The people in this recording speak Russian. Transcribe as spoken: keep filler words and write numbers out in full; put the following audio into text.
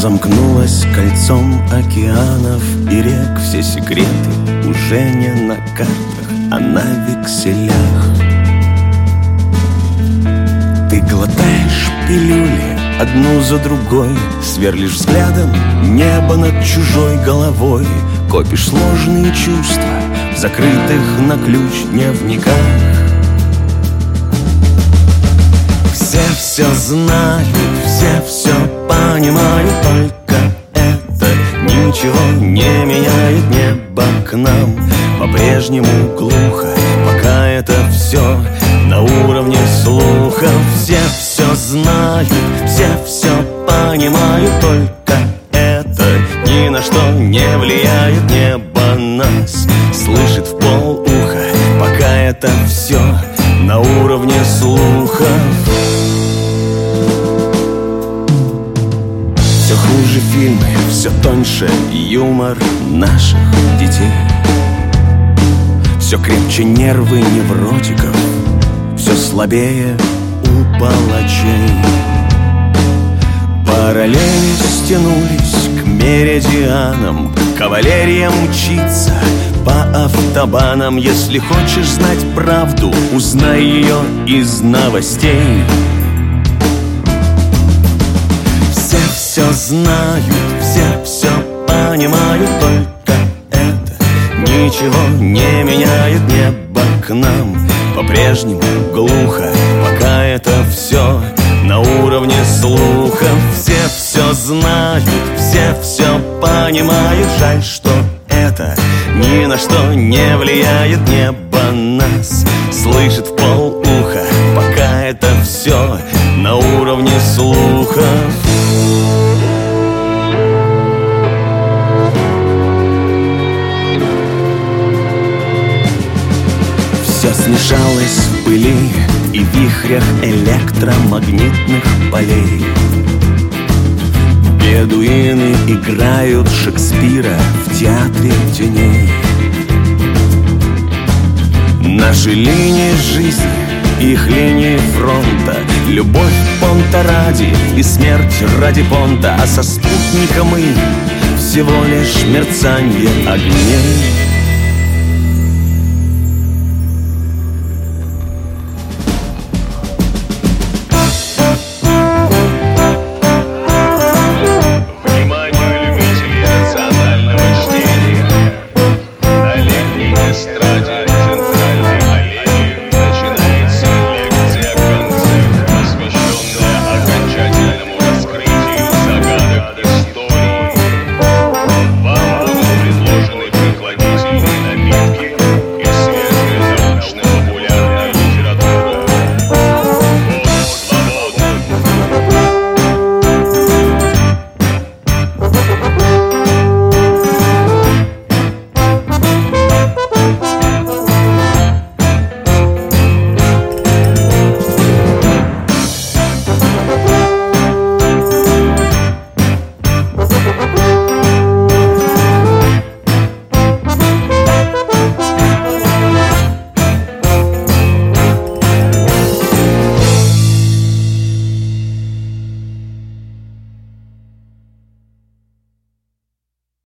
Разомкнулась кольцом океанов и рек. Все секреты уже не на картах, а на векселях. Ты глотаешь пилюли одну за другой, сверлишь взглядом небо над чужой головой. Копишь сложные чувства в закрытых на ключ дневниках. Все все знают, все все понимают, только это ничего не меняет. Небо к нам по-прежнему глухо, пока это все на уровне слуха. Все все знают, все все понимают, только это ни на что не влияет. Небо нас слышит в полуха, пока это все на уровне слуха. Все хуже фильмы, все тоньше юмор наших детей. Все крепче нервы невротиков, все слабее у палачей. Параллели стянулись к меридианам, кавалерия мчится по автобанам. Если хочешь знать правду, узнай ее из новостей. Все все знают, все все понимают, только это ничего не меняет. Небо к нам по-прежнему глухо, пока это все на уровне слуха. Все все знают, все все понимают, жаль, что это ни на что не влияет. Небо нас слышит в полуха, пока это все на уровне слуха. Все смешалось в пыли и вихрях электромагнитных полей. Бедуины играют Шекспира в театре теней. Наши линии жизни, их линии фронта, любовь понта ради и смерть ради понта. А со спутника мы всего лишь мерцанье огней.